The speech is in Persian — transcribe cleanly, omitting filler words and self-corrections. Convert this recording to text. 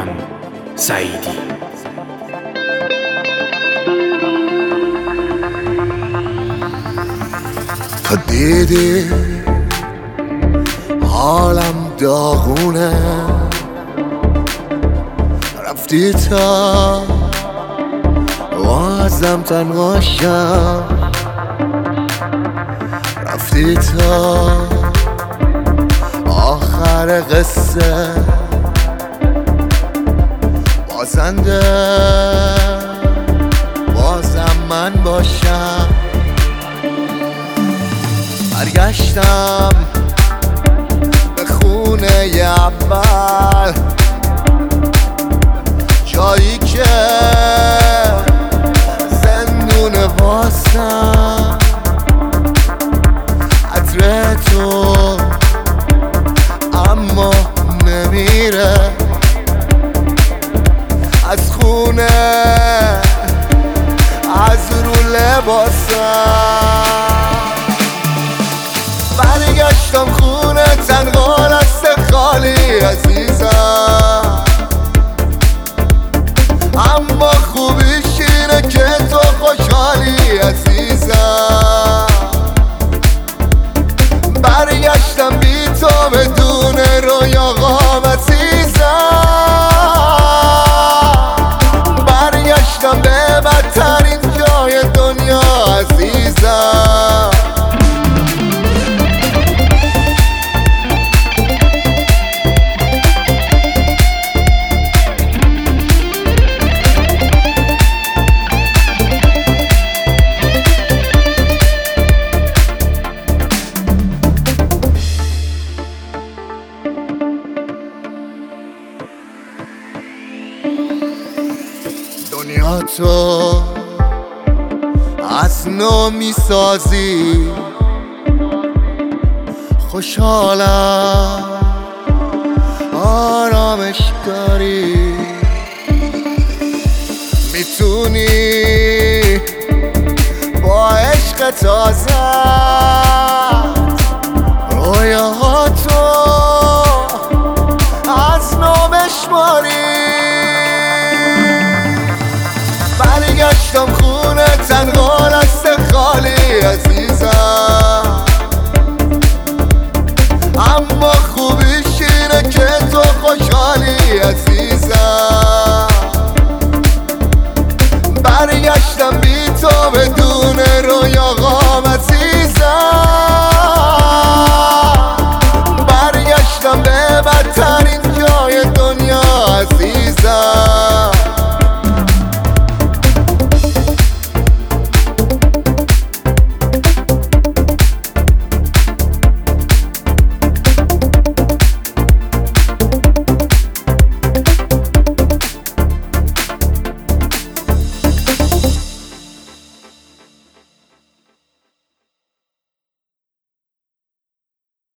ایمان سعیدی. تا دیدی حالم داغونه، رفتی تا بازم تنهاشم، رفتی تا آخر قصه بازنده بازم من باشم. برگشتم به خونه اول، جایی که زندون واسم، عطر تو اما نمیره از خونه، از رو لباسم. برگشتم خونه تنها دست خالی عزیزم، اما خوبیش اینه که تو خوشحالی عزیزم. برگشتم بی تو بدون رویاهام عزیزم، برگشتم به بدترین جای دنیا عزیزم. دنیا تو از نو میسازی، خوشحالم آرامش داری، میتونی با عشق تازه رویاهاتو